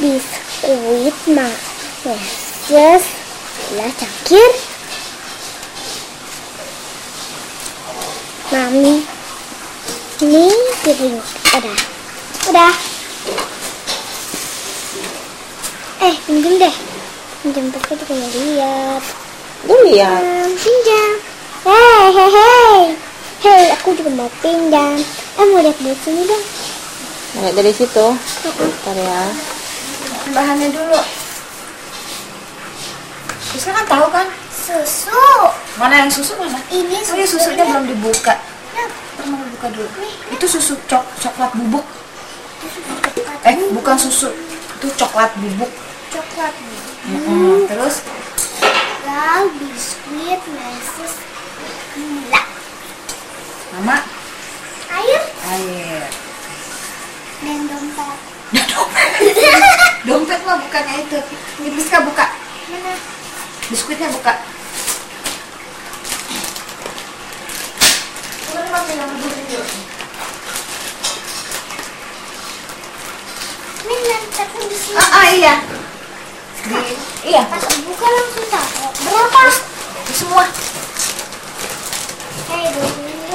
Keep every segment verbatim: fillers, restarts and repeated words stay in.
biskuit meses gula cangkir. Mami, ini piring. Udah, udah. Eh, pinjam deh. Pinjam pakai juga mau lihat. Gue lihat. Hmm, pinjam. Hei, hei, hei. Hei, aku juga mau pinjam. Eh, mau lihat dari sini dong. Lihat dari situ. Bentar ya. Bahannya dulu. Bisa kan tahu kan? Susu. Mana yang susu mana? Ini Oh ya, susunya belum dibuka. Nah, Pernah buka dulu. Itu susu cok coklat bubuk. Eh, bukan susu. Itu coklat bubuk. coklat. Hmm. Terus Lalu biskuit meses gula. Mama Air air. dan dompet. Dompet mah bukannya itu. Ini bisa buka. Mana? Biskuitnya buka. Mana? Tapi di sini. Ah, ah iya. Di, iya. Pas buka langsung tahu. Berapa? Di semua. Hei, dulu.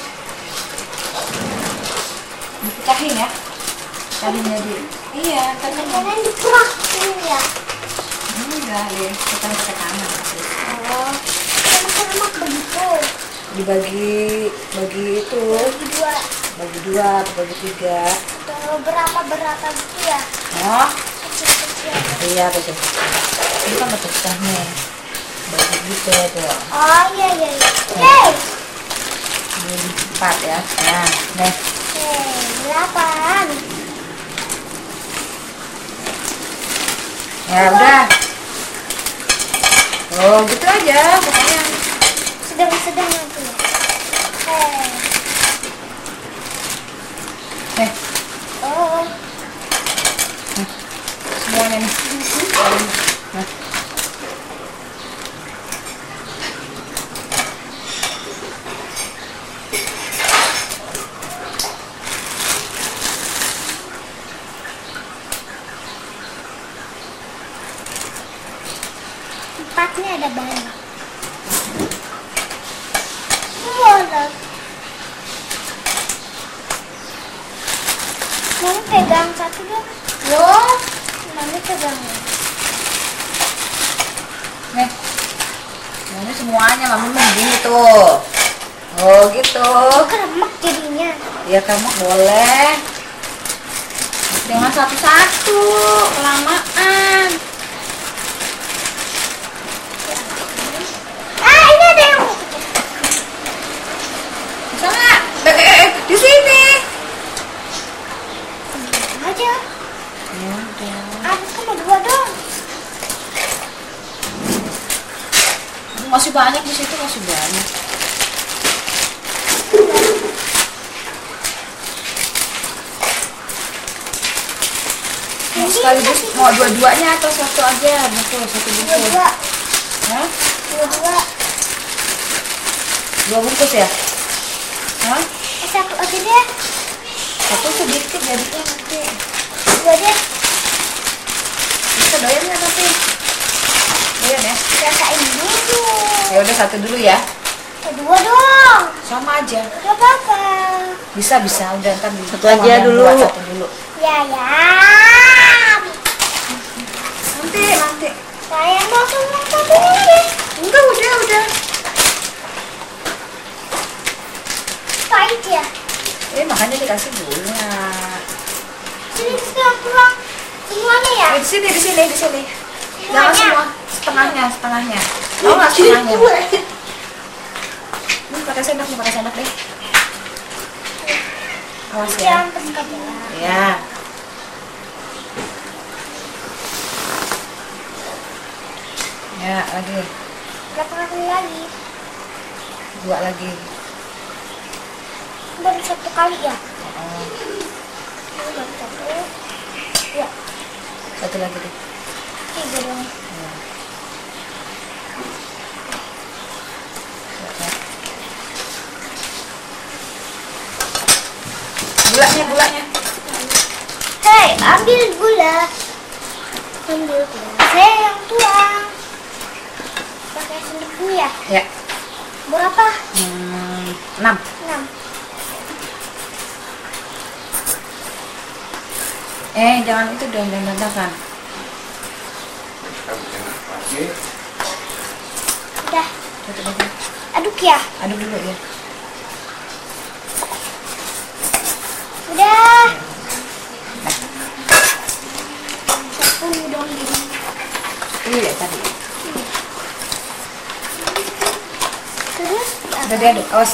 Dipecahin ya. Tadinya di. Iya, tadi Jangan diperakin ya. enggak deh. Kita pakai tangan. Oh, sama-sama begitu. Dibagi bagi itu, Bagi dua. bagi dua atau bagi tiga. Atau berapa berapa gitu ya? Oh, Kecil-kecil. iya betul. Ini kan pecah nih. Bagi gitu tuh. Oh iya iya. iya. Hei, Ini empat ya. Nah, nih. hei, delapan. Ya udah. Oh, gitu aja pokoknya. Sedang-sedang nanti. Hei. Nih, Oh. semuanya nih. Nah. Empatnya ada banyak. Boleh. Mami pegang satu dong. Yo, Mami pegang. nih. Ini semuanya mami mau gini tuh. Oh, gitu. Keremek jadinya. Ya kamu boleh. Dengan satu-satu, kelamaan. Ah, ini ada yang Bisa nggak? Eh, eh, eh, di sini. aja. Ya udah. Aku cuma dua dong. Masih banyak di situ, masih banyak. Mau sekaligus mau dua-duanya atau satu aja? Betul, satu bungkus. Dua-dua. Hah? Dua-dua. Dua bungkus ya? Hah? Eh, satu aja deh. Satu sedikit jadinya nanti. Dua deh. Bisa doyan nggak tapi? Doyan ya? Rasain dulu. Ya udah satu dulu ya. Kedua dong. Sama aja. Gak apa-apa. Bisa bisa udah ntar di- Satu aja yang dulu. buat satu dulu. Ya ya. Nanti nanti. Saya mau semua satu deh. Enggak udah udah. Pahit ya. Eh makanya dikasih gula. Sini kita pulang semuanya ya. Eh, di sini di sini di sini. Semuanya? Jangan semua, setengahnya setengahnya. Mau nggak setengahnya? Ini pakai sendok, nih pakai sendok deh. Awas ya. Jangan pekat ya. Ya. Ya lagi Berapa kali lagi? dua lagi. Baru satu kali ya. Oh, Ini baru satu. Ya. satu lagi deh. Tiga dong. Ya. Gulanya gulanya. Hei, ambil gula. Sambil saya yang tuang. Pakai sendok ini ya? Ya. Berapa? Hmm, enam. Enam. Eh, jangan itu dong, jangan berantakan. Udah. Tutup aja. Aduk ya? Aduk dulu ya. Udah. Sepuluh dong ini. Ini ya tadi. Terus? Udah diaduk, awas.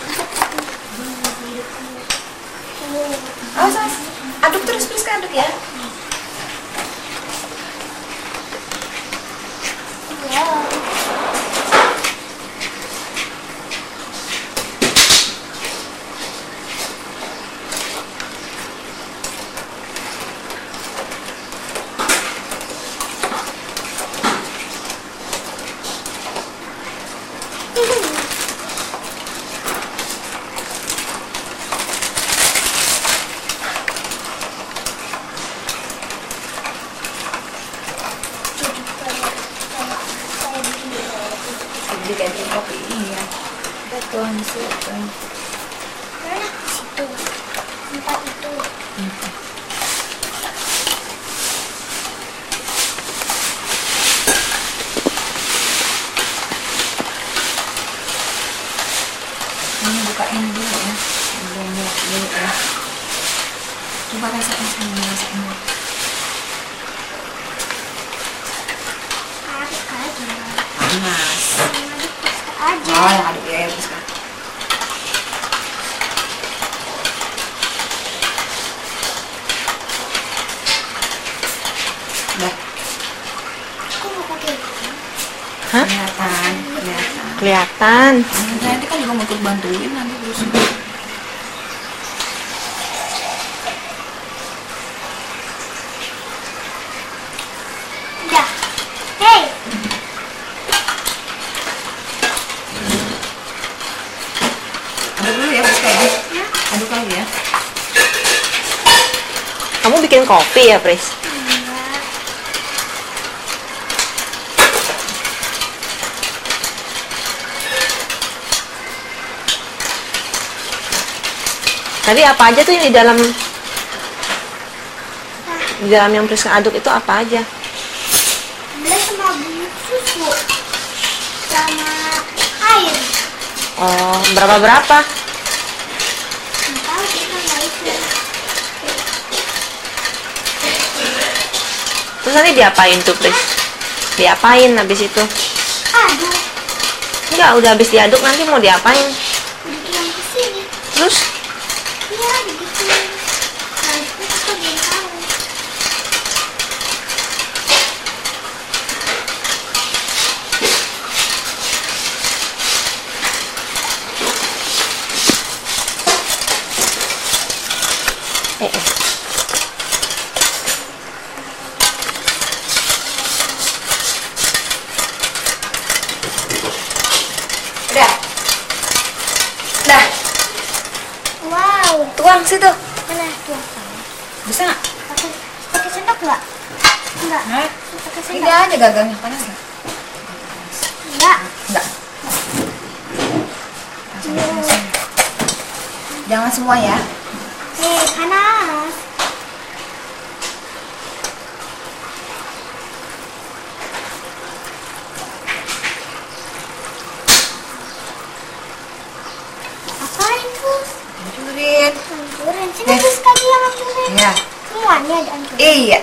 Awas, awas. Aduk terus, terus aduk ya. Wow. Jadi kayak bikin kopi ini ya. Kita tuang di situ. Mana? Situ. Tempat itu. Ini bukain dulu ya. Belum dulu ya. Coba rasain sama rasain. Aduk aja. Panas. Aduk aja. Oh, yang aduk ya, terus kan. Udah, Aku mau pakai ini. Hah? kelihatan, kelihatan. Kelihatan. Nanti kan juga mau ikut bantuin nanti terus. Udah. Hei. Aduk dulu ya, Priska ya. Aduk lagi ya. Kamu bikin kopi ya, Pris? Enggak. Tadi apa aja tuh yang di dalam di dalam yang Pris aduk itu apa aja? Gula sama bubuk susu. Sama air. Oh, berapa berapa? Nggak tahu kita nggak itu. Terus nanti diapain tuh, Pris? Diapain habis itu? Aduh. Enggak, udah habis diaduk nanti mau diapain? Dituang ke sini. Terus? Iya, gitu. Nah, itu kita belum tahu. Eh, eh. Udah. Udah. Wow. Tuang situ. Mana tuang? Bisa nggak? Pakai pakai sendok nggak? Enggak. Hah? Pakai Ini sendok. aja gagangnya panas nggak? Enggak. Enggak. Langsung langsung. Jangan semua ya. Eh, panas. Apain, Pus? Hancurin. Hancurin. Sini Eh. Pus sekali yang hancurin. Ya. Semuanya ada hancurin. Iya.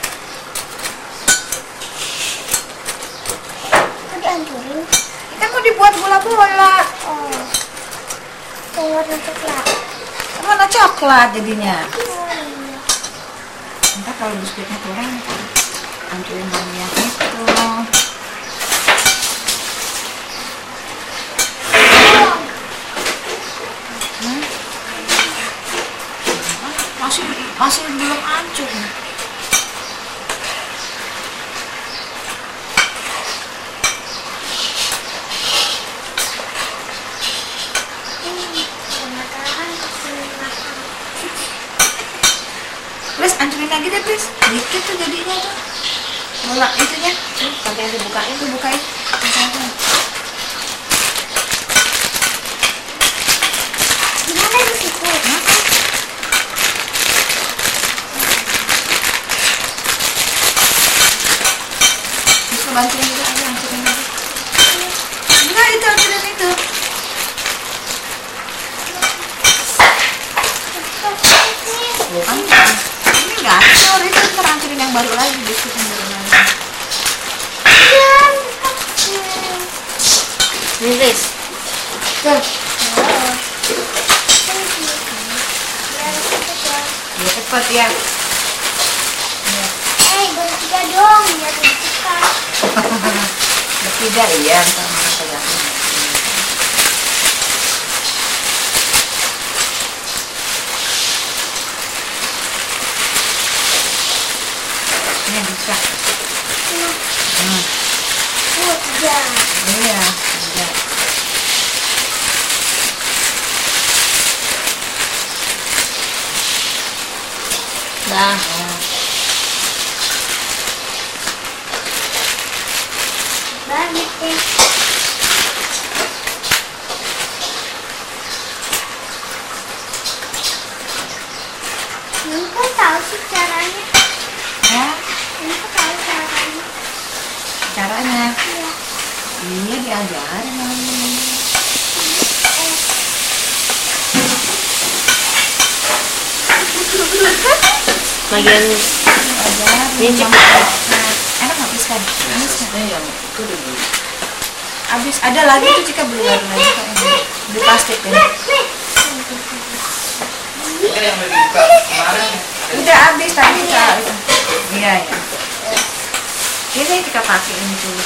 Kok dihancurin? Kita mau dibuat bola-bola. Oh. Yang warna coklat. Warna coklat jadinya. Oh, iya. Ntar kalau biskuitnya kurang, hancurin banyak itu. Hmm? Masih masih belum hancur. Terus hancurin lagi deh, Pris. Dikit tuh jadinya tuh. Nolak itunya. Sampai yang dibukain. Itu bukain. Bukain. Gimana di situ? Bisa bantuin juga aja hancurin aja. Enggak, itu hancurin itu. Bukan. Ini enggak hancur, itu ntar hancurin yang baru lagi, biskuit yang baru lagi. Ini Riz. Tuh. Ya cepat ya. Eh, bertiga dong, biar lebih cepat. Bertiga iya, ntar mana kelihatan. Ini bisa. Hmm. Oh, tiga. Iya, iya. Dah. Banyak deh. Nengku tahu sih caranya. Ya, Nengku tahu caranya. caranya. Iya. Iya diajarin sama ini. Bagian Diajarin. Ini cip. Nah, enak nggak habis kan? Habis nggak? yang itu dulu. Habis. Ada lagi tuh jika beli baru lagi kok ini. Beli plastik deh. Nih. Kan yang beli buka kemarin. Udah habis tadi kak. Iya ya. Ini kita pakai ini dulu.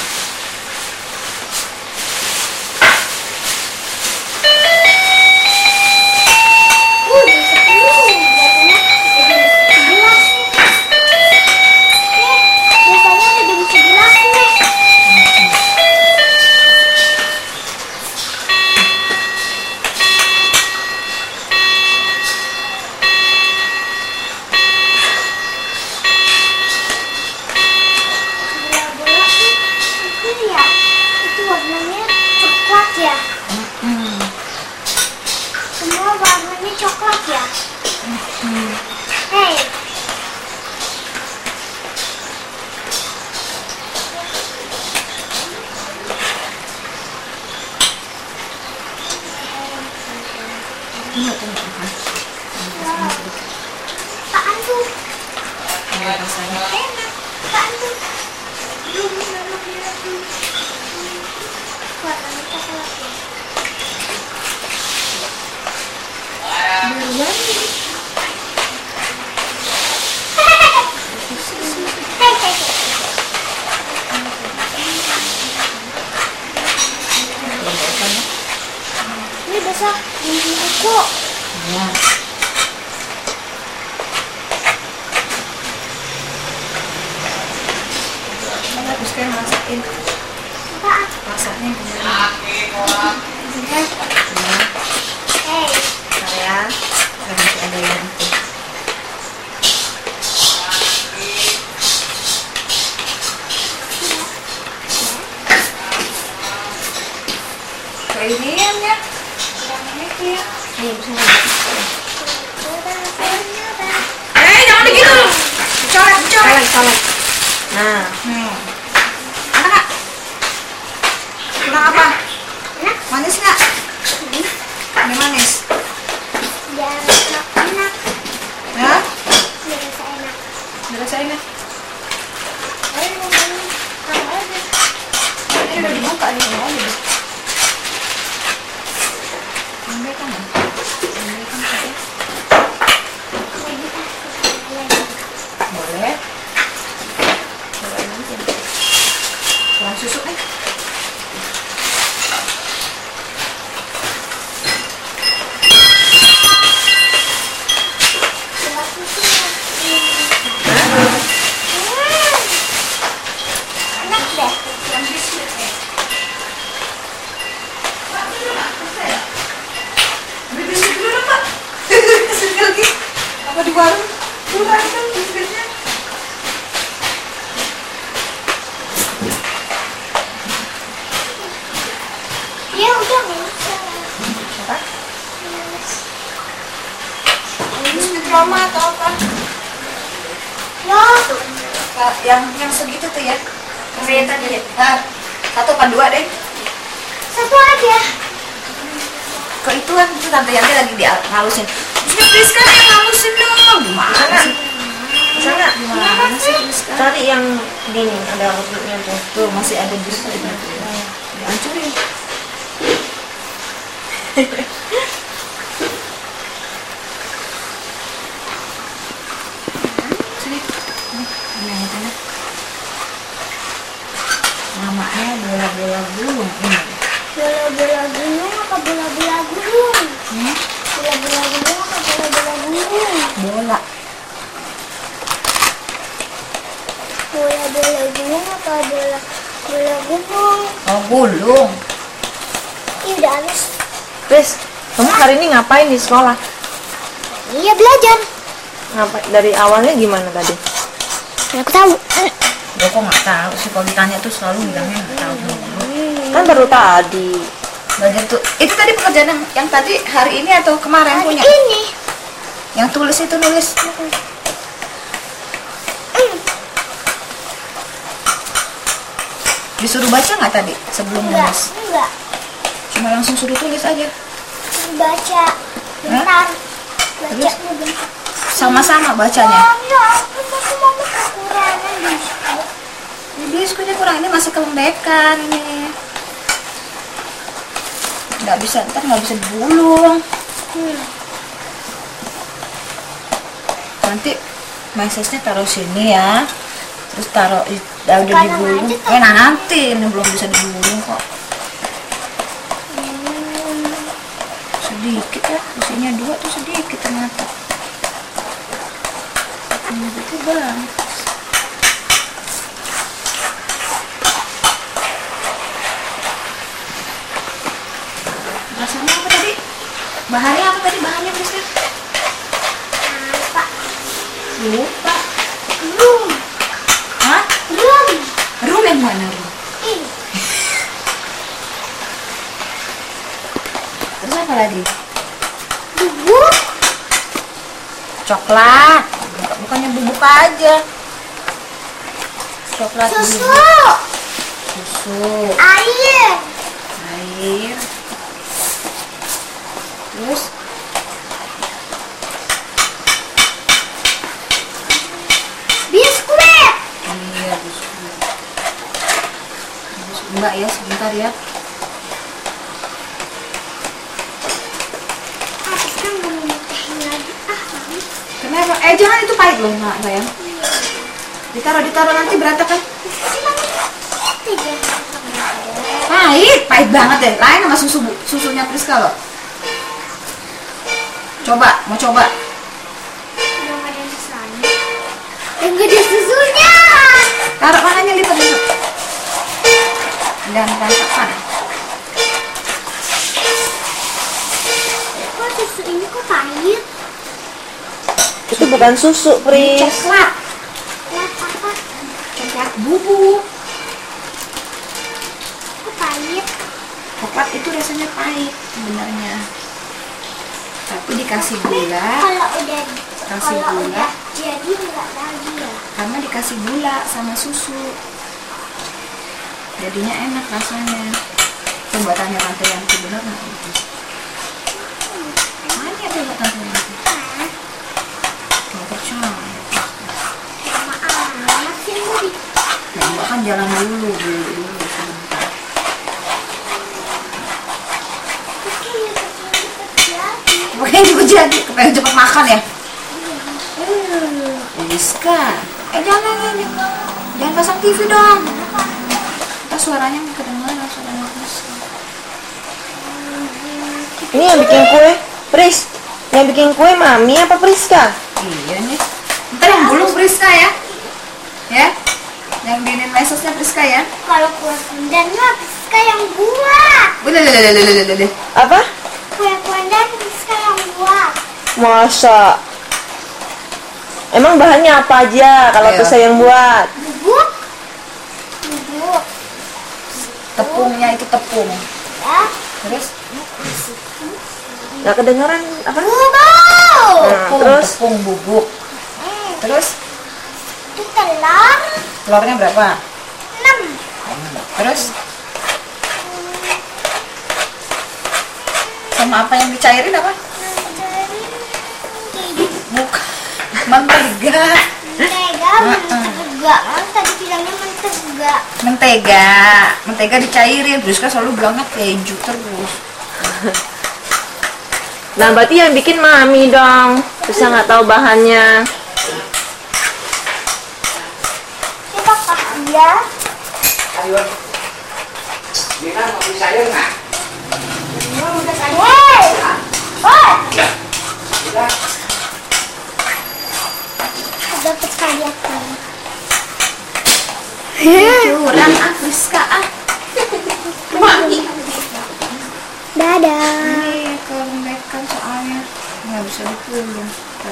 Uh, jam sepuluh. Biasanya ada jam sebelas nih. Eh, biasanya ada jam sebelas nih. Bola-bola itu ya, itu warnanya coklat ya. Hmm. Semua warnanya coklat ya. Hei, Ini tuh nggak apa? wow. Apaan tuh? Ini rasanya. Enak. Apaan tuh? Belum enak ya. Warnanya coklat ya. Duluan nih. Hei, hei, hei. Ini besok minggu buku. Ya. Ini habis kan masakin. Apaan? Masaknya gimana? Hei, hei. Saya saya masih ada yang itu. Keinian ya. Nih, bisa nggak? Eh, jangan begitu. Coret, coret. Colek, colek. Nah, Hmm. Enak nggak? Kurang apa? Enak. Manis nggak? Ini manis. Biar enak. Ya? Biar rasa enak. Dirasain ya? Ayo ngomongin kamu aja. Ini udah dibuka nih, mau aja deh. Ambil kan ya? Ambil kan saja. Lagi ah, lagi. Boleh. Cobain aja. Kurang susu nih. Buat susu ya. Enak deh. Beli biskuit dulu dong, Pak. Biskuit lagi. Apa di warung? Dulu kan biskuitnya. Ya udah nggak usah. Apa? Biskuit Roma atau apa? Ya, tuh. Nah, yang yang segitu tuh ya. Yang tadi ya. Nah, satu apa dua deh. Satu aja. Kok itu kan itu tante Yanti lagi dihalusin. Biskuit Priska yang halusin dong. Gimana sih? Sana Gimana sih Priska? cari yang dingin, ada rambutnya tuh. Tuh masih ada biskuitnya tuh. Dihancurin. Sini. Nih, ini yang itu nih. Namanya bola-bola gulung ini. Bola-bola gunung apa bola-bola gunung? Hmm? Bola-bola gunung apa bola-bola gunung? Bola. Bola-bola gunung apa bola bola gunung? Oh, gulung. Ih, udah habis. Pris, kamu hari ini ngapain di sekolah? Iya, belajar. Ngapain? Dari awalnya gimana tadi? Aku tahu. Gue kok nggak tahu sih kalau ditanya tuh selalu bilangnya nggak tahu. Kan baru tadi. Belajar tuh. Itu tadi pekerjaan yang, yang tadi hari ini atau kemarin Hari punya? ini. Yang tulis itu nulis. Disuruh baca nggak tadi sebelum Enggak, nulis? enggak. Cuma langsung suruh tulis aja. Baca. Bentar. Baca Terus? bentar. Sama-sama bacanya. Mami, aku masih mau kekurangan biskuit. Ini biskuitnya kurang, ini masih kelembekan ini. Nggak bisa, ntar nggak bisa digulung. Hmm. Nanti mesesnya taruh sini ya. Terus taruh, udah udah Sekarang digulung. aja, Eh nah nanti ini belum bisa digulung kok. Hmm. Sedikit ya, isinya dua tuh sedikit ternyata. Ini gitu banget. Rasanya apa tadi? Bahannya apa tadi? Bahannya Priska? Apa? Lupa. Rum. Hah? Rum. Rum yang mana rum? Ini. Terus apa lagi? Bubuk. Coklat. Bukannya bubuk aja. Coklat Susu. bubuk. Susu. Air. Air. Terus Biskuit. iya biskuit. Biskuit mbak ya sebentar ya. Ah, sekarang mau minum teh lagi. Ah, Mami. Kenapa? Eh jangan, itu pahit loh nak sayang. Ditaruh ditaruh nanti berantakan. Si Mami. Tiga. Pahit, pahit banget deh. Lain sama susu bu, susunya Priska loh. Coba, mau coba. Belum ada susunya. Yang gede susunya. Taruh mananya lipat dulu. Dan berantakan. Kok susu ini kok pahit? Itu bukan susu, Pris. Coklat, Wah, apa? coklat bubuk. Kok pahit? Coklat itu rasanya pahit sebenarnya. Tapi dikasih gula, Kalau udah Kasih kalau gula. udah jadi enggak lagi ya. karena dikasih gula sama susu. Jadinya enak rasanya. Coba tanya tante Yanti, bener nggak itu? Tanya coba tante Yanti. Ah, Nggak percaya. lama amat sih ini. Ya mbak kan jalan dulu, dulu dulu sebentar. Kayaknya cepet jadi. Pokoknya juga jadi, kepengen cepet makan ya. Hmm. Priska, eh jangan jangan jangan pasang T V dong. Kita suaranya nggak kedengaran, suaranya Priska. Ini yang bikin kue, Pris. Yang bikin kue Mami apa Priska? Iya nih. Ntar yang gulung Priska ya, ya. Yang diinin mesosnya Priska ya. Kalau kue pandannya Priska yang buat. Udah, udah, udah, udah, udah, udah. Apa? Kue pandan Priska yang buat. Masa? Emang bahannya apa aja kalau Ayo. tuh saya yang buat? Bubuk. Bubuk. Tepungnya itu tepung. Ya. Terus Nggak kedengeran apa? Bubuk. Nah, tepung, terus tepung bubuk. Hmm. Terus Itu telur telurnya berapa? enam. Terus sama apa yang dicairin apa? Bukan. Mentega. Mentega, mentega. Kan tadi bilangnya mentega. Mentega. Mentega dicairin. Priska selalu bilangnya keju terus. nah berarti yang bikin mami dong. Bisa nggak tahu bahannya. Kita kasih ya. Ayo. Dina mau beli sayur nggak? Hei. Oh, Udah. dapat kalian. Curang ah Priska ah. Mami. Dadah. Ini kelembekan soalnya nggak bisa dipulung.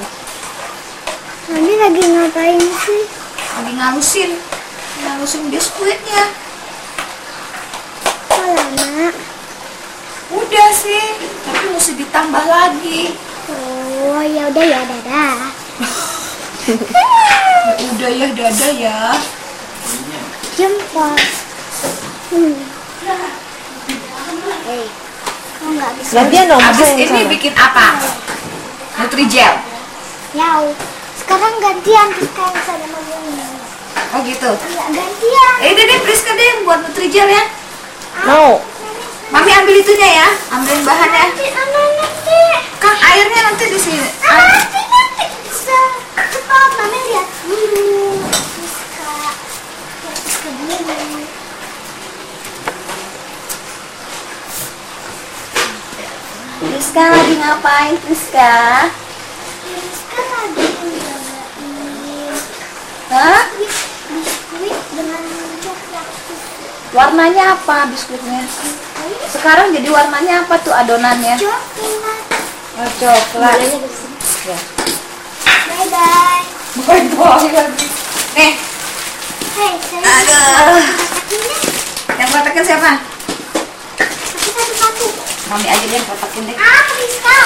Mami lagi ngapain sih? Lagi ngalusin, ngalusin biskuitnya. Kok lama? Udah sih, tapi mesti ditambah lagi. Oh, ya udah ya, dadah. Ya udah ya, dadah ya. Jempol. Hmm. Hei, kok nggak bisa? Gantian dong. Abis masa yang ini sana. bikin apa? Nutrijel. Yau. Sekarang gantian terus kayak sana mau ini. Oh gitu. Iya, gantian. Eh deh deh, Priska deh yang buat Nutrijel ya. Mau. Mami ambil itunya ya, ambilin bahannya. Nanti, ama nanti. Kan airnya nanti di sini. Ah, nanti, nanti bisa. Cepat, Mami lihat dulu. Bisa. Lihat Siska dulu. Priska lagi ngapain, Priska? Siska lagi menjagain Hah? biskuit dengan coklat. Warnanya apa biskuitnya? Sekarang jadi warnanya apa tuh adonannya? Coklat. Oh, coklat. Ya. Bye bye. Boy lagi. Nih, Hei, saya aduh. kotakinnya. Yang kotakin siapa? Tapi satu-satu. Mami aja deh yang kotakin deh. Ah, Priska.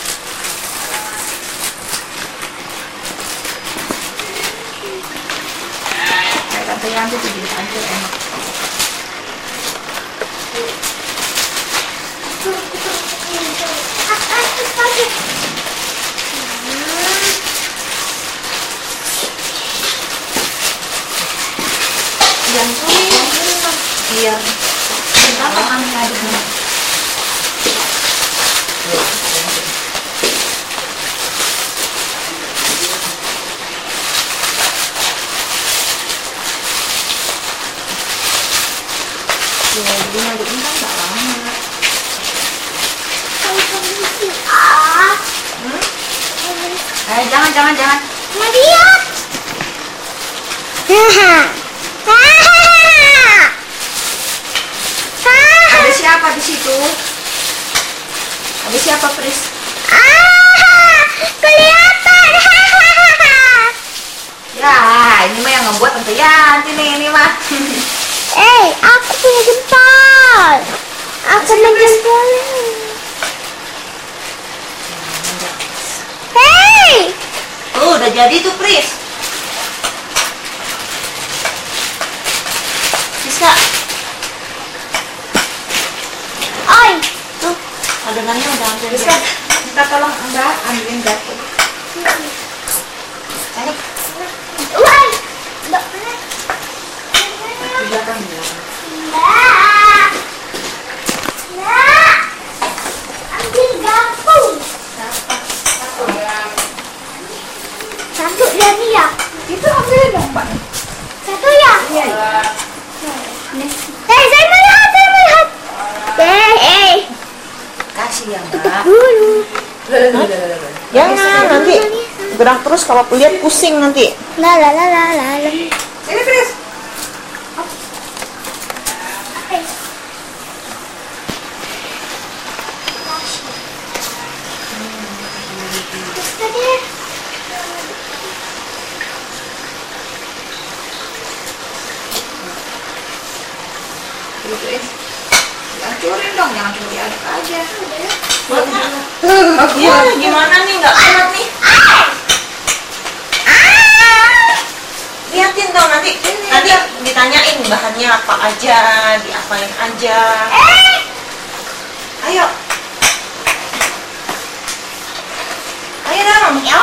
Kayak tante Yanti tuh jadi hancur enak. Ah, ah, satu. Yang kuning, biar kenapa kami aduknya? Ya, jadi ngaduknya kan gak lama. Kalau permisi. Ah, Eh, jangan, jangan, jangan. mau lihat. Haha. Hahaha. Ada siapa di situ? Ada siapa, Pris? Ah, kelihatan. Hahaha. Ya, ini mah yang ngebuat tante Yanti nih, ini mah. Eh, aku punya jempol. Aku menjempol. Hei, Tuh, udah jadi tuh, Pris. Bisa. oi. Tuh, adonannya udah hampir. Bisa. Minta tolong Mbak ambilin garpu. Ayo, Woi. Mbak, mana? di belakang, di belakang. Mbak. Mbak. Ambil garpu. Satu jadi ya. Itu ambilin dong, Mbak. Satu ya. Iya, iya. Eh, saya melihat, saya melihat. Eh, eh. Kasih ya, Mbak. Dulu. Jangan nanti gerak terus kalau lihat pusing nanti. La la la la la. la. Sini, Pris. Eh. Terus tadi. Gituin. Dihancurin dong, jangan cuma diaduk aja. Ya, gimana nih, nggak kuat nih. Liatin dong nanti, nanti ditanyain bahannya apa aja, diapain aja. Ayo, ayo dong, ya.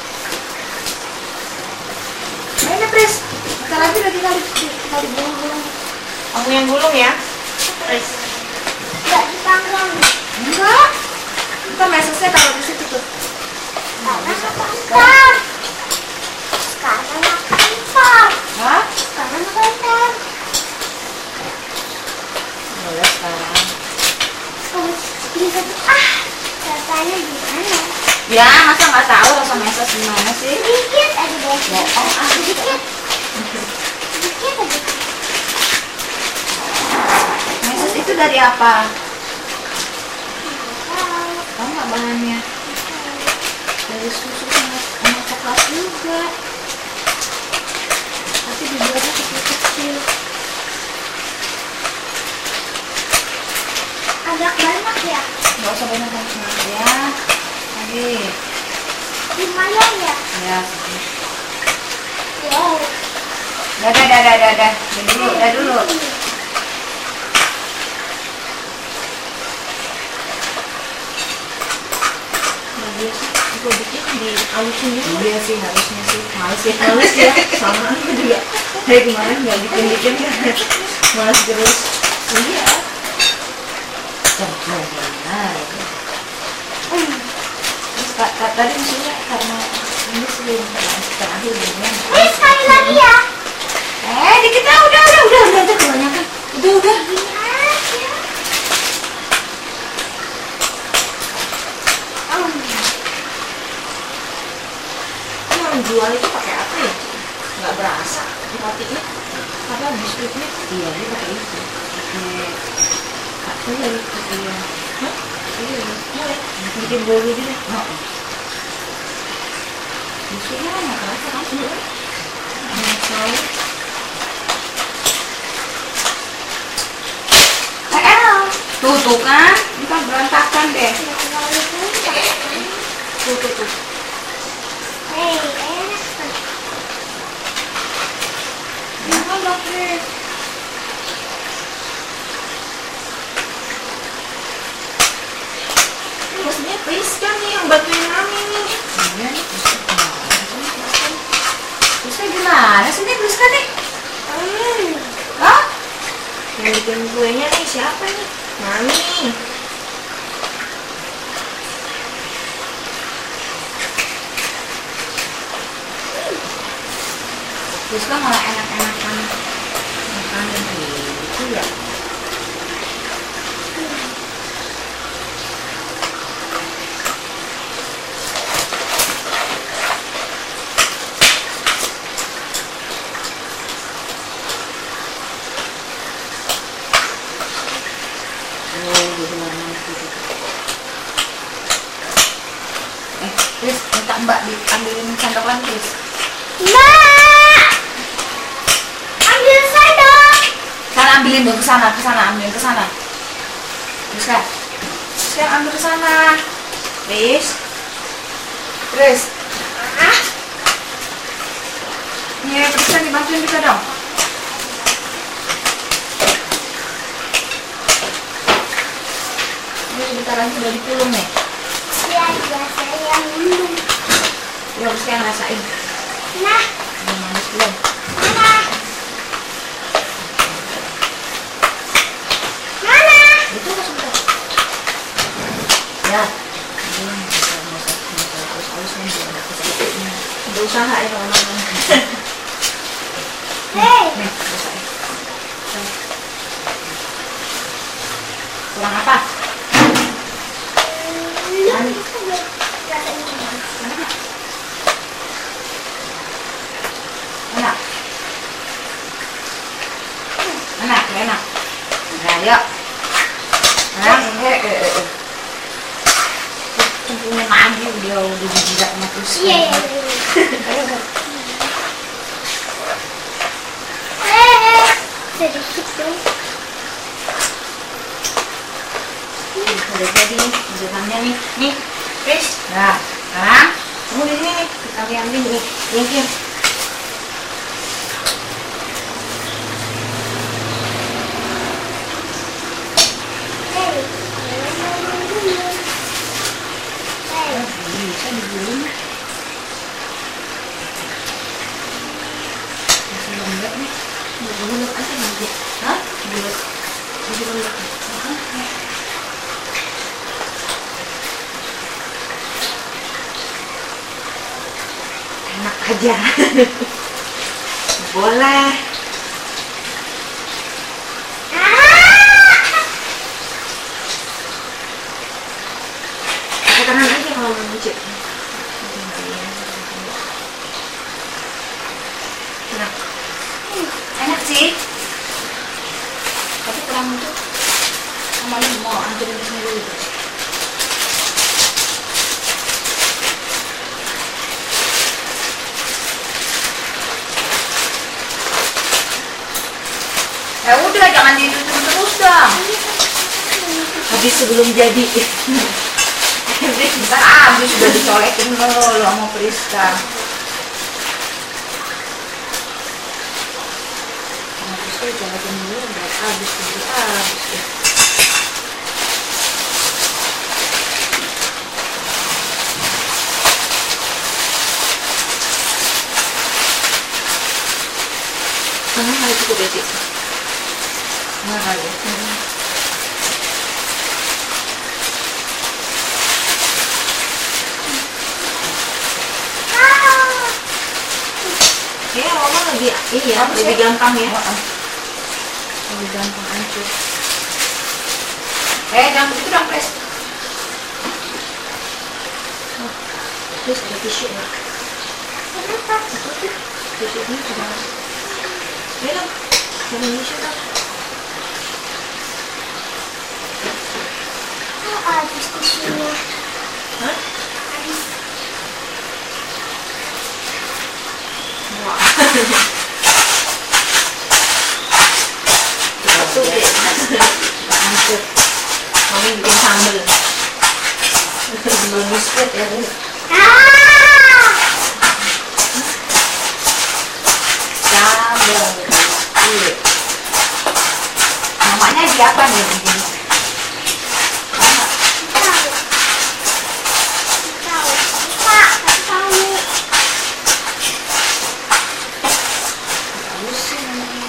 Ayo Pris, bentar lagi udah tinggal tinggal digulung-gulung. Kamu yang gulung ya, Pris. Nggak dipanggang. Enggak. Kita mesesnya taruh di situ tuh. Sekarang makan. Sekarang makan. Hah? Sekarang makan. Boleh sekarang. Oh, bisa tuh. Ah, rasanya gimana? Ya, masa nggak tahu rasa meses gimana sih? Sedikit aja deh. Bohong, ah. Sedikit. Sedikit aja. Meses itu dari apa? Tahu. Tahu nggak bahannya? Dari susu sama, sama coklat juga. Tapi dibuatnya kecil-kecil. Agak banyak ya. Nggak usah banyak-banyak ya. Lagi. Lumayan ya. Ya, sedikit. Wow. Dadah, dadah, dadah. Udah dulu, udah dulu. Nah, biasa gue bikin di alusin dulu. Iya sih, harusnya sih. Males ya. Males ya, sama aku juga. Dari kemarin nggak bikin-bikin kan. Males terus. Iya. Benar. Terus Kak, Kak, tadi maksudnya karena ini sih yang terakhir ya. Ini sekali lagi ya. Eh, dikit ah, udah, udah, udah, udah, udah, kebanyakan. Udah, udah. Oh. Yang jual itu pakai apa ya? Nggak berasa rotinya. Apa biskuitnya? Iya, dia pakai itu. Pakai apa ya? Pakai yang Hah? iya, Boleh. Bikin bolu gitu. oh. Biskuitnya kan nggak kerasa kan? Nggak tahu. Eh, tuh, tuh kan? Ini kan berantakan deh. Tuh, tuh, tuh. Hei, enak kan? Ya kan, Dokter? Maksudnya Priska nih yang bantuin Mami nih. Iya, Priska gimana sih nih Priska nih? Hmm. Hah? Yang bikin kuenya nih siapa nih? Mami. Priska malah enak-enakan makanan gitu ya. Oh, jadi lama gitu. Eh, Pris, minta Mbak diambilin sendok lagi, Pris. Mbak, ambil saya dong. Sana ambilin dong ke sana, ke sana, ambilin ke sana. Terus kan? Sekarang ambil ke sana. Pris. Pris. Ah, Nih, Pris kan dibantuin juga dong. Ini sebentar lagi udah dipulung nih. biar saya yang dulu. Ya, Pris kan rasain. Nah, Udah manis belum? mana? Mana? Itu kan sebentar. Ya. Ini nggak usah, nggak usah, nggak usah halus-halus nih, biar ada kesedikitnya. Berusaha ya kalau Mama. Hei, Nih, rasain. Kurang apa? lu itu buat rasain gimana? Enak. Enak, enak. Nah, yuk. Nah, eh, eh, eh, eh. Tentunya lagi dia udah dijilat sama terus. Iya, iya, iya. Ayo, ayo. Eh, sedikit dong. Tuh, udah jadi nih, masakannya nih. Nih, Pris. Nah, sekarang kamu di sini nih. Kita ambil nih, nih, nih. Bisa digulung. Masih lembek nih. Digulung aja nanti. Hah? Bulat. Digulung. Enak aja. Boleh. Pakai tangan aja kalau mau nyicip. Enak. Enak sih. Tapi kurang itu sama lu mau hancurin di sini dulu. Ya udah, jangan ditutup terus dong. Habis sebelum jadi. Bentar habis udah dicolekin lo sama Priska. Sama Priska dicolekin dulu udah habis udah habis. Mana kali cukup ya sih? Mana kali? Ya, mama lebih iya, lebih gampang ya. Lebih gampang hancur. Eh, jangan begitu dong, Pres. Oh, terus ada tisu ya? Kenapa? Tisu ini sudah. Ya dong, cari tisu dong. Oh, habis tisunya. Hah? Habis. Wah. Tuh deh, hancur. Mami bikin sambal. Sambal biskuit ya, Bu. Ah! Sambal biskuit. Namanya siapa nih? Tahu. Tahu. Pak, kasih tahu. Bagus sih namanya.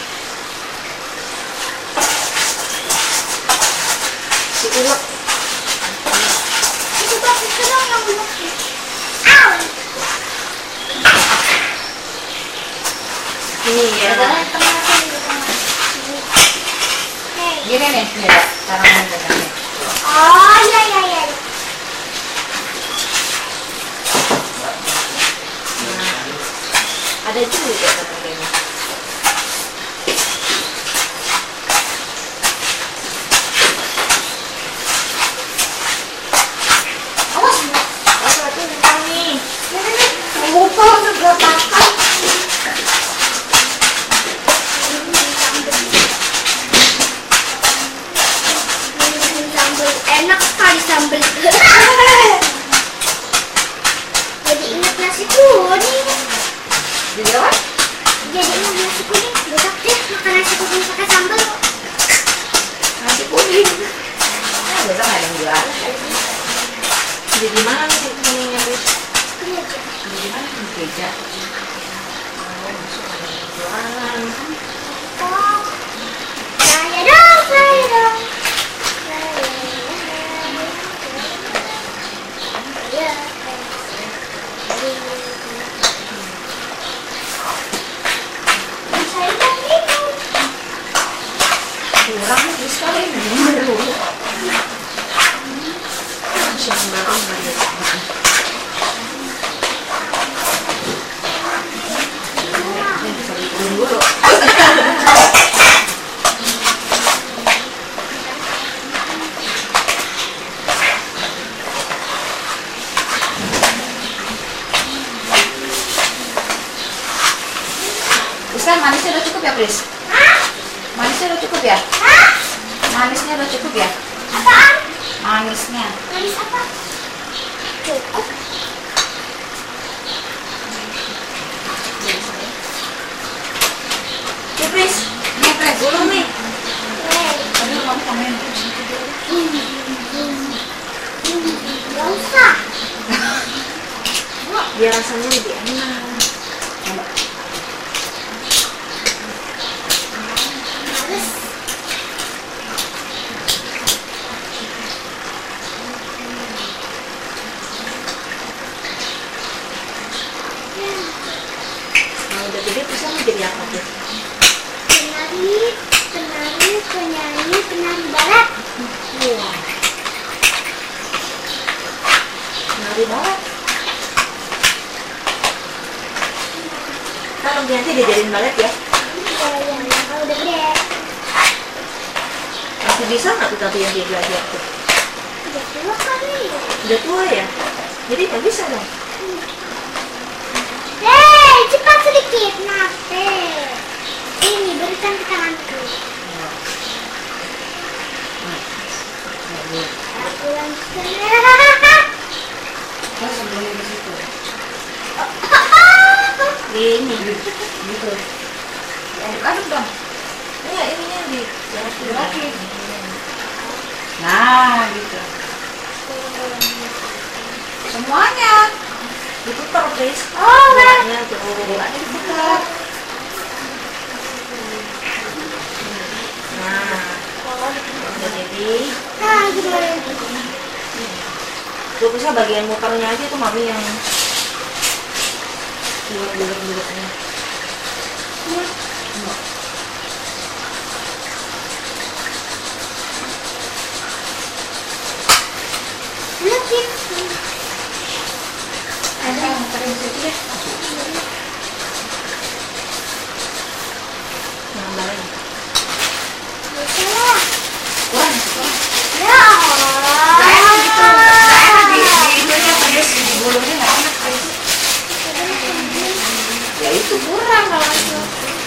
Si Ulek. Itu Pak, itu dong yang belum. Au! Ini ya. Tengah, tengah, tengah. Hei. Gini nih, nih, cara menggunakannya. Oh, iya, iya, iya. Ada juga katanya. Awas, awas hati bintang nih. Lupa juga pakai. Sambal enak sekali sambal. Jadi ingat nasi kuning. Jadi apa? Jadi ingat nasi kuning. Besok deh makan nasi kuning pakai sambal. Nasi kuning. Nah, besok nggak ada yang jual. Jadi di mana nih kuningnya, Bus? Ini aja. Jadi di mana? Di gereja. Oh, besok ada yang jualan. Oh. Saya dong, saya dong. Saya. Saya dong itu. Kurang nih sekali. Gimana dulu? Siapa baru nggak ada. Bisa dikurung dulu. Kan manisnya udah cukup ya, Pris? Manisnya udah cukup ya? Manisnya udah cukup ya? Apaan? Manisnya. Manis apa? Cukup. Ya, Pris. Nih, Pris. Gulung nih. Hei. Aduh, kamu komen. Gak usah. Biar rasanya lebih enak. Males. Kalau udah gede bisa mau jadi apa tuh? Penari, penari, penyanyi, penari barat. Wah. Menari banget. Kalau nanti diajarin balet ya, Kalau yang kalau udah gede, masih bisa nggak tuh tapi yang dia belajar tuh? udah tua kali. Udah tua ya? Jadi nggak bisa dong? Hei, cepat sedikit, nafte. Ini berikan ke tanganku. Aku langsung. Oh, sebelumnya di situ. Ini. Gitu. Aduk-aduk dong. Iya, ininya di Lagi. Nah, gitu. Semuanya. diputar, Chris. Oh, Bolanya tuh. Bolanya diputar. Nah, udah jadi. nah gimana? Tuh bisa bagian muternya aja tuh mami yang bulat-bulat-bulatnya. Lebih. Ada yang muterin situ deh. Yang lain. Bisa lah. Kurang, kurang. Ya Allah. Gak enak gitu. Gak enak di di itunya pedes, di bulunya gak enak Pris. Ya itu kurang kalau itu.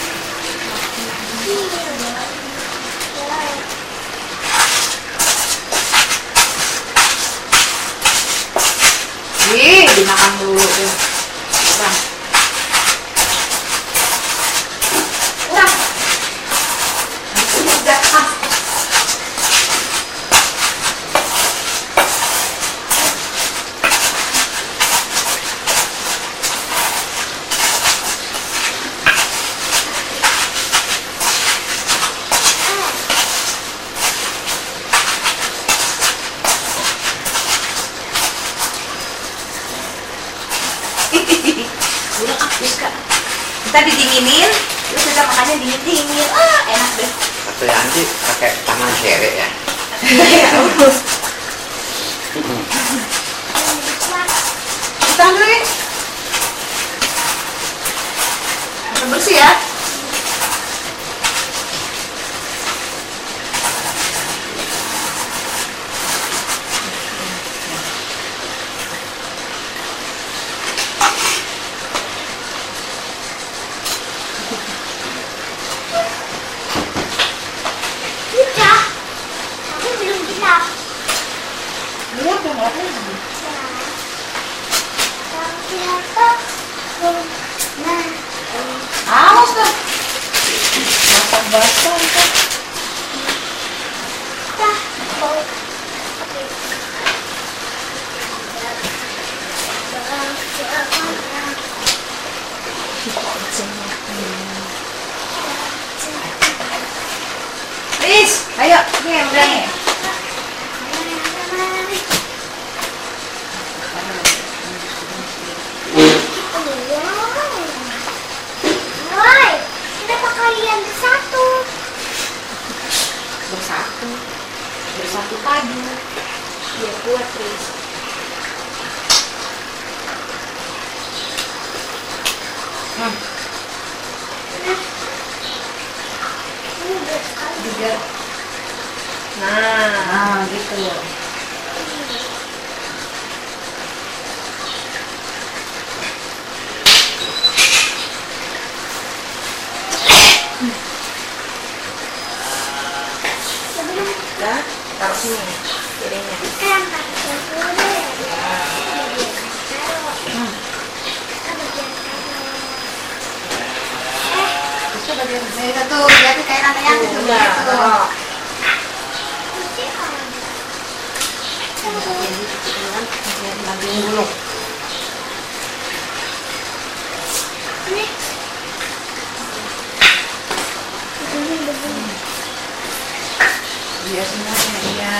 Ih, dimakan dulu tuh. Kurang. Kurang. Udah, ah. Udah habis kak. Kita didinginin, terus kita makannya dingin-dingin. Ah, enak deh. Atau ya nanti pakai tangan serek ya. Ya, urus. Kita ambilin. Harus bersih ya. Udah. Tapi belum gelap. Lihat dong, nggak apa-apa. Nah, Awas tuh. Basah-basah itu. dah. Riz, ayo. Ini yang udah nih. Woi, kenapa kalian bersatu? Bersatu. Bersatu padu. Biar kuat, Chris. Hmm. Ini berkali. Juga. Nah, Nah, gitu loh. Sebelum udah. taruh sini piringnya. Kan pakai dulu ya. Bagian taruh. Hmm. Kita bagian taruh. Itu bagian saya satu, jadi kayak anak yang itu Udah, gitu. taruh. Kunci ada. Jadi kecil-kecilan, lagi dulu. Ini. Begini begini. Iya semuanya, iya.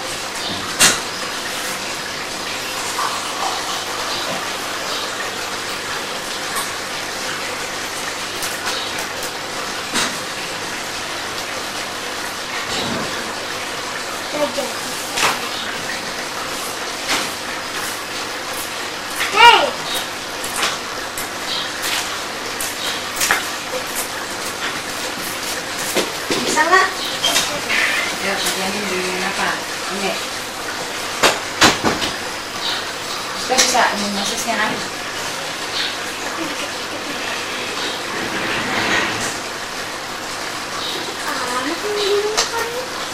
Raja. Hey. Bisa nggak? Ya, bagian ini apa? Ini. Bisa bisa, ini masih sekian aja. Anak ini kan.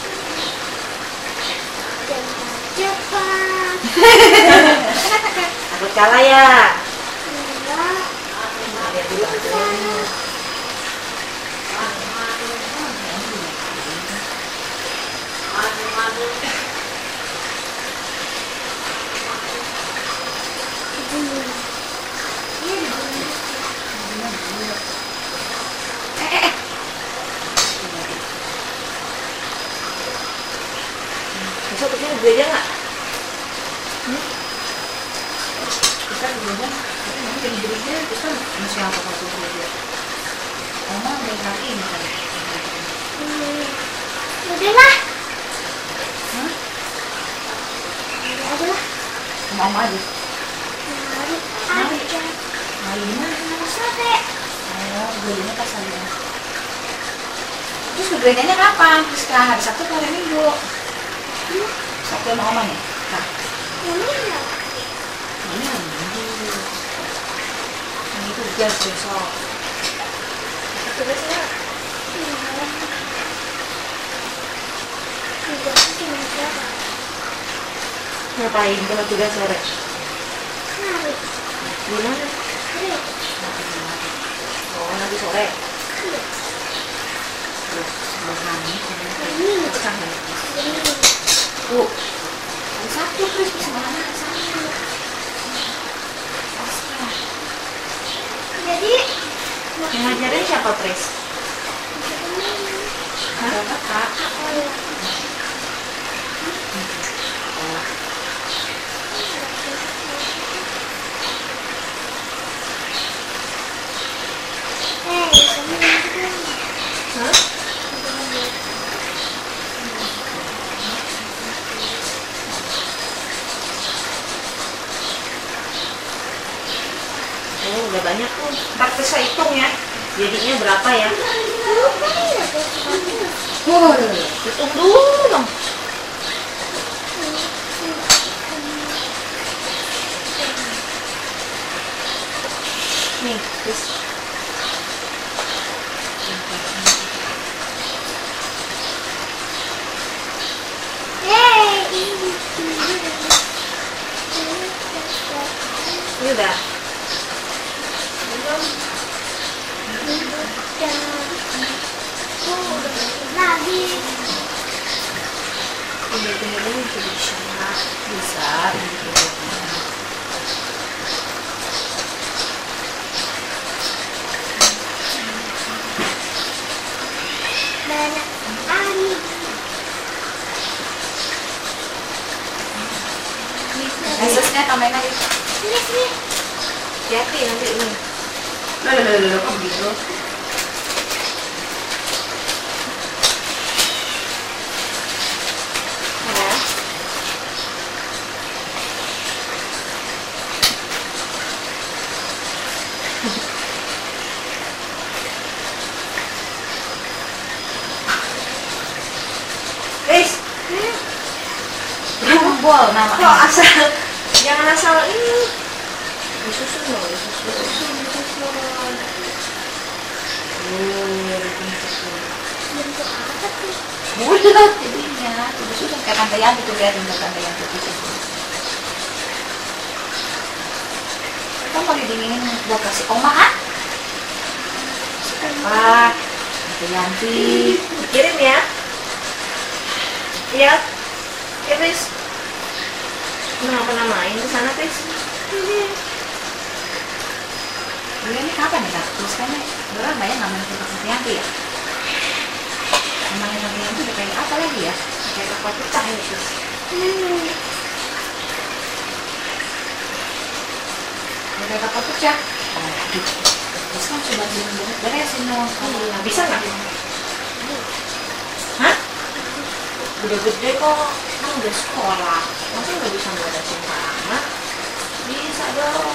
Jangan cepat. Takut kalah ya. Enggak. Lihat dulu hasilnya. Besok kesini beli aja nggak? Bisa dulu tapi nanti jadi berinya bisa masih apa kalau dulu dia. Oma udah hari ini kan. Udah lah. Hah? Udah lah. Mau aja. Mari aja. Hari ini Mau sate. oh, belinya pas hari ini. Terus berbedanya kapan? Setelah hari Sabtu atau hari Minggu? Sabtu sama Oma ya? Nah, Ini enggak. ini hari Minggu. Yang itu gas besok. Tugasnya Tidak cuma berapa? ngapain kalau tugas sore? Mari. Gimana? Mari. Oh, nanti sore. Iya. Terus makan Ini pecah ya. ini. Bu, hari Sabtu terus bisa makan hari Sabtu. Pasrah. Jadi Yang ngajarin siapa, Pris? Hah? Kakak. oh ya. Hei, kamu yang Hah? Oh, udah banyak tuh. Ntar bisa hitung ya. Jadinya berapa ya? Oh, Hitung dulu dong. Nih, terus. Hei, ini. Ini udah. Lagi. Pindah-pindah dulu juga bisa. bisa. Banyak sekali. Esesnya tambahin lagi. Sini, sini. Hati-hati nanti ini. Loh, loh, loh, loh, kok begitu? Ya. Guys, Jambol kok namanya. asal jangan asal ini disusun loh, disusun, disusun, disusun. Oh, Bentuk apa tuh? bulat jadinya. Terus udah Kayak Tante Yanti tuh, liatin tuh Tante Yanti tuh. Kamu mau didinginin buat kasih oma kan? Pak, Tante Yanti. Kirim ya. Iya. Ya, Pris. Nggak pernah main ke sana, Pris. Dulu ini kapan ya, Kak? Terus kan udah lama ya namanya Tante Yanti ya? Namanya Tante Yanti udah kayak apa lagi ya? Kayak kapal pecah ya, Terus. Udah kayak kapal pecah. Terus kan coba beresin dong. Nah, bisa nggak? Hah? Gede-gede kok, kan udah sekolah. Masa nggak bisa beresin kamar? Bisa dong.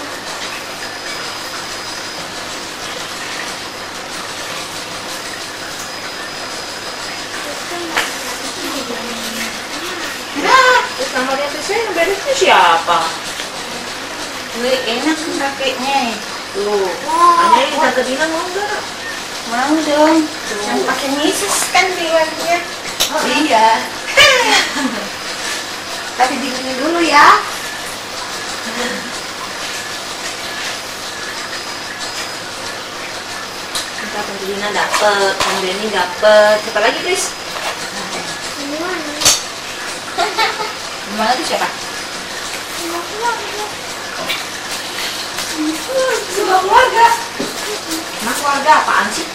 Nah, terus kamarnya Prisnya yang beresin siapa? Wih, enak kan kakeknya. Tuh, tanyain Tante Dina mau nggak? Mau dong. Yang pakai misis kan riwayatnya. Oh iya. Tapi dinginin dulu ya. Kita Tante Dina dapet, Tante Deni dapet. Siapa lagi, Pris? Gimana tuh siapa? Semua keluarga. Mas keluarga apaan sih?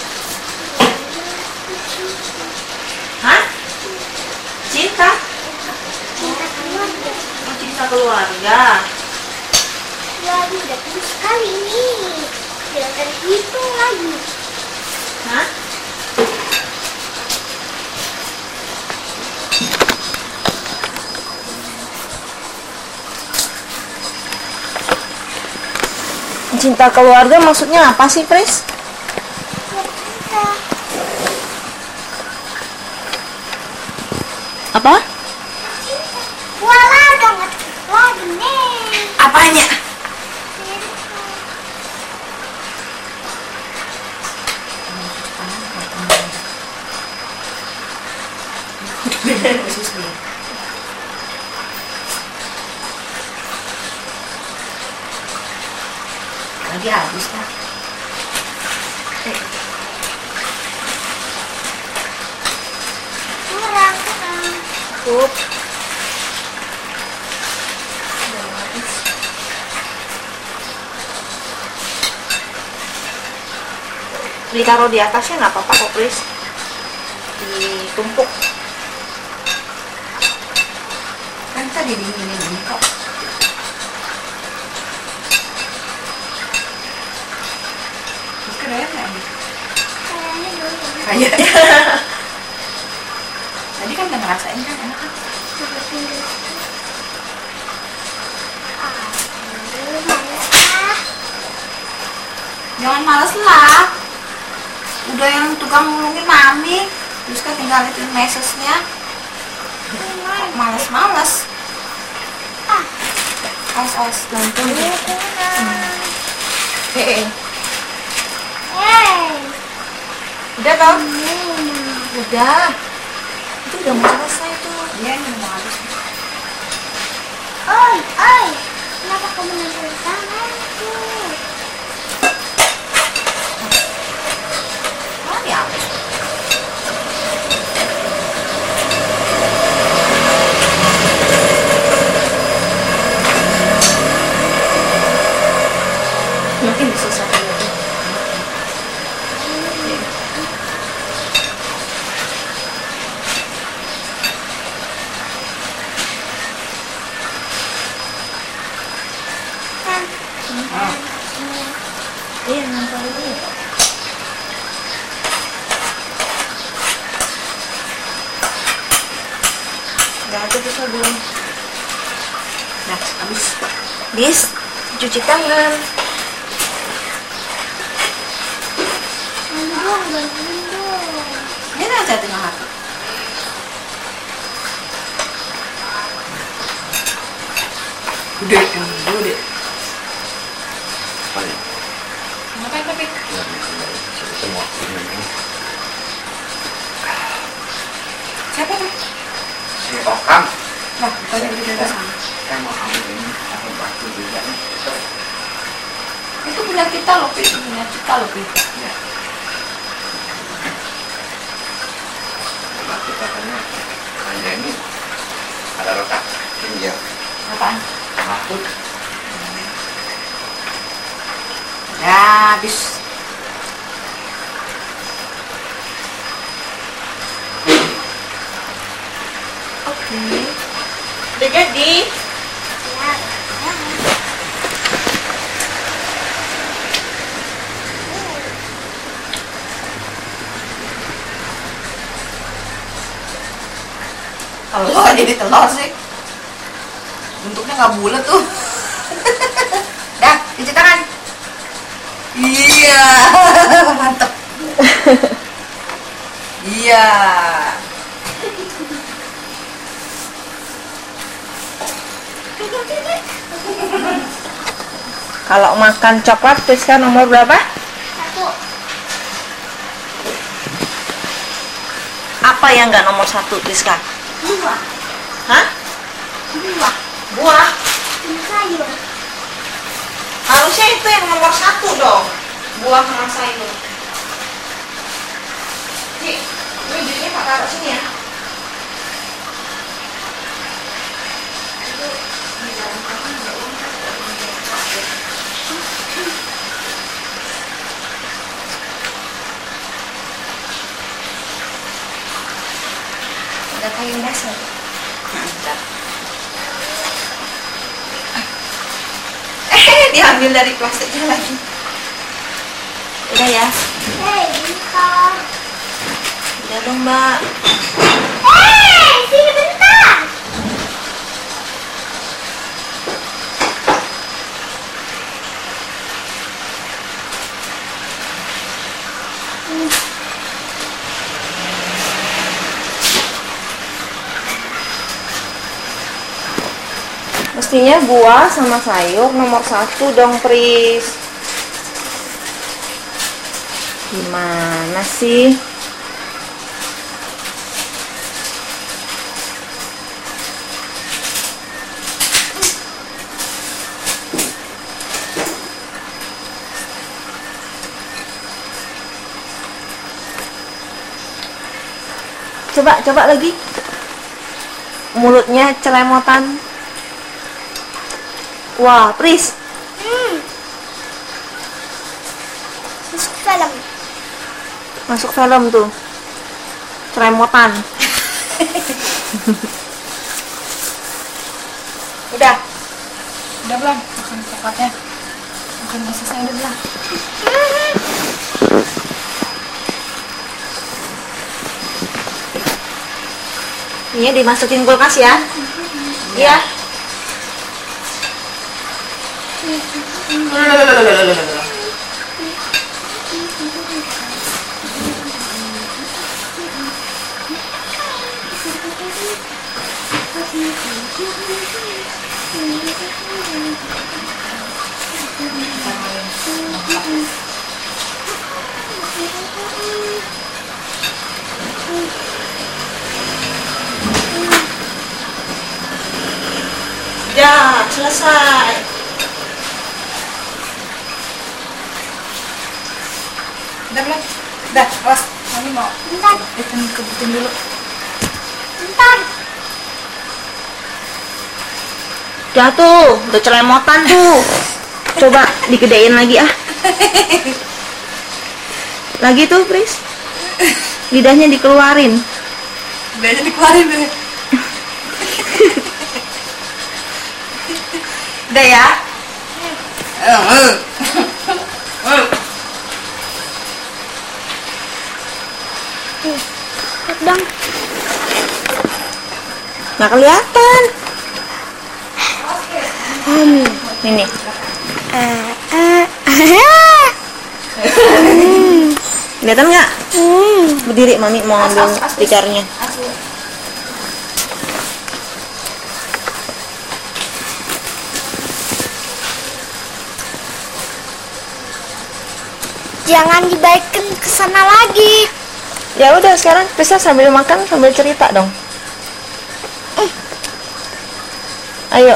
Hah? Cinta? Cinta keluarga. Oh, cinta keluarga. Waduh, udah terus sekali nih. Tidak terhitung lagi. Hah? Cinta keluarga maksudnya apa sih, Pris? Cinta. Apa? Wala banget lagi nih. Apanya? Lagi habis kan? Kurang, kurang. Cukup. Ditaruh di atasnya nggak apa-apa kok, Pris. Ditumpuk. Kan tadi dinginin ini kok. Terus keren nggak nih? Kayaknya dulu. Kayaknya. Tadi kan udah ngerasain kan enak kan? Coba tinggal. Aduh, males ah. Jangan males lah. Udah yang tukang ngulungin mami. Terus kan tinggal itu mesesnya. Kok males-males. Ah, Awas-awas gantung. kurang. Eh, eh. Hey. Udah tau? Hmm. Udah. Itu udah mau selesai tuh. Iya, ini mau habis. Oi, oi. Kenapa kamu nempel tanganku? Oh ya. Mungkin bisa satu lagi. Kan. Oh. Iya, nempel dulu. Udah aja bisa belum? Nah, habis. Bis, cuci tangan. Bantu dong, bantuin dong. Ini aja tengah hati. Udah, yang dulu deh. Apa ya? Ngapain tapi? Nggak bisa dari semua ini. Siapa tuh? Si Okam. Banyak di sana. Saya mau ambil ini aku batu juga nih. Itu punya kita loh, Pi. Punya kita loh, Pi. Ya. Batu katanya ada ini ada retak tinggi. Apaan? Batu. Ya, habis. Oke. Udah jadi. Ya, ya. Kalau nggak jadi telur sih, bentuknya nggak bulat tuh. Dah, cuci tangan. Iya, mantap. Iya. Kalau makan coklat Priska nomor berapa? Satu. Apa yang nggak nomor satu Priska? Dua. Hah? Dua. Buah? Ini sayur. Harusnya itu yang nomor satu dong. Buah sama sayur. Cik, ini juice Pak taruh sini ya. Itu di dalam kamar ada uang kan? Ada kayu dasar. Mantap. Eh, diambil dari plastiknya lagi. Udah ya? Hei, bentar. Udah dong Mbak. Hei, sini bentar. Mestinya buah sama sayur nomor satu dong Pris. Gimana sih? Coba, coba lagi. Mulutnya celemotan. Wah, Pris. Hmm. Masuk film. Masuk film tuh. Celemotan. Udah. Udah belum? Makan coklatnya. Makan nggak selesai udah belum? Ini dimasukin kulkas ya. Iya. Ya, selesai. Udah belum? Udah, awas. Mami mau Bentar. bikin kebutin dulu. Bentar. Jatuh, udah celemotan tuh. Coba digedein lagi ah. Lagi tuh, Pris. Lidahnya dikeluarin. Udah aja dikeluarin deh. Udah ya? Lihat dong. Nggak kelihatan. Hmm. Ini. Eh, eh, Kelihatan nggak? hmm. Berdiri, Mami mau ambil stikernya. Jangan dibalikin ke sana lagi. Ya udah sekarang bisa sambil makan sambil cerita dong. Ayo.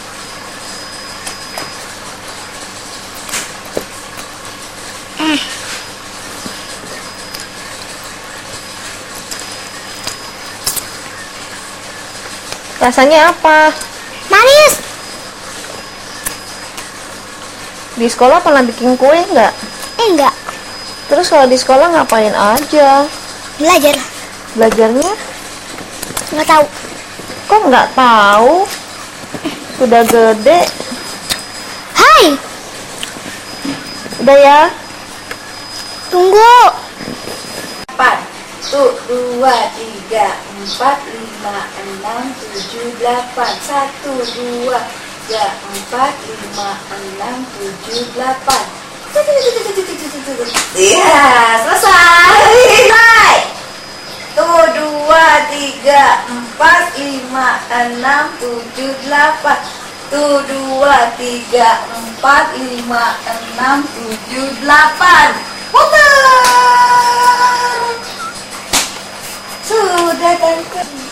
Eh. Rasanya apa? Manis. Di sekolah pernah bikin kue nggak? Eh, enggak. Terus kalau di sekolah ngapain aja? Belajar. Belajarnya? Nggak tahu. Kok nggak tahu? Sudah gede. Hai. Udah ya? Tunggu. Empat, tuh, dua, tiga, empat, lima, enam, tujuh, delapan, satu, dua, tiga, empat, lima, enam, tujuh, delapan. Iya, selesai. Hai. Tuh, dua, tiga, empat, lima, enam, tujuh, delapan. Tuh, dua, tiga, empat, lima, enam, tujuh, delapan. Putar. Sudah, tante.